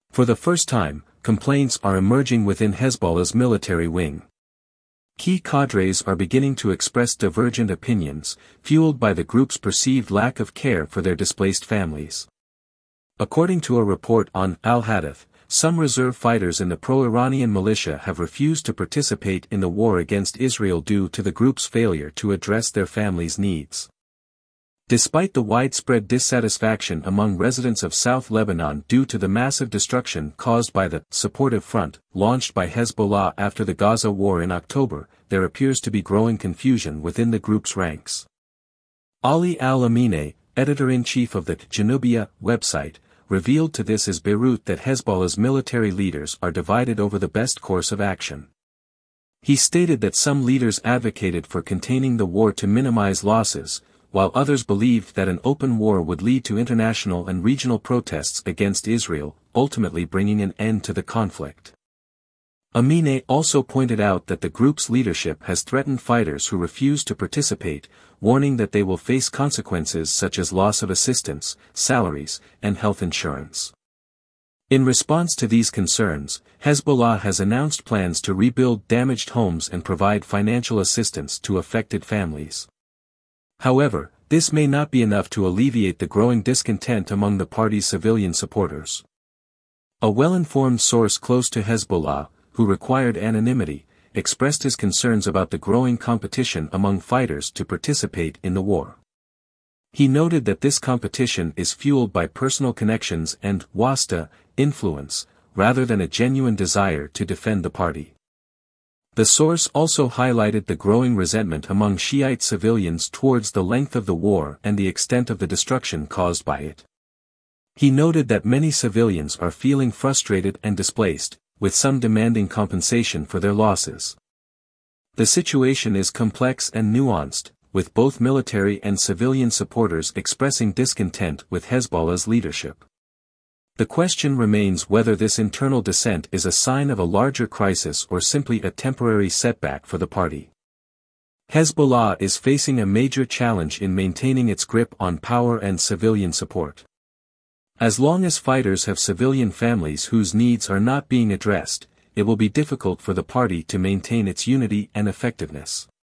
For the first time, complaints are emerging within Hezbollah's military wing. Key cadres are beginning to express divergent opinions, fueled by the group's perceived lack of care for their displaced families. According to a report on Al-Hadith, some reserve fighters in the pro-Iranian militia have refused to participate in the war against Israel due to the group's failure to address their families' needs. Despite the widespread dissatisfaction among residents of South Lebanon due to the massive destruction caused by the supportive front launched by Hezbollah after the Gaza war in October, there appears to be growing confusion within the group's ranks. Ali Al-Amineh, editor-in-chief of the Janubia website, revealed to This Is Beirut that Hezbollah's military leaders are divided over the best course of action. He stated that some leaders advocated for containing the war to minimize losses, while others believed that an open war would lead to international and regional protests against Israel, ultimately bringing an end to the conflict. Amineh also pointed out that the group's leadership has threatened fighters who refuse to participate, warning that they will face consequences such as loss of assistance, salaries, and health insurance. In response to these concerns, Hezbollah has announced plans to rebuild damaged homes and provide financial assistance to affected families. However, this may not be enough to alleviate the growing discontent among the party's civilian supporters. A well-informed source close to Hezbollah, who required anonymity, expressed his concerns about the growing competition among fighters to participate in the war. He noted that this competition is fueled by personal connections and wasta influence, rather than a genuine desire to defend the party. The source also highlighted the growing resentment among Shiite civilians towards the length of the war and the extent of the destruction caused by it. He noted that many civilians are feeling frustrated and displaced, with some demanding compensation for their losses. The situation is complex and nuanced, with both military and civilian supporters expressing discontent with Hezbollah's leadership. The question remains whether this internal dissent is a sign of a larger crisis or simply a temporary setback for the party. Hezbollah is facing a major challenge in maintaining its grip on power and civilian support. As long as fighters have civilian families whose needs are not being addressed, it will be difficult for the party to maintain its unity and effectiveness.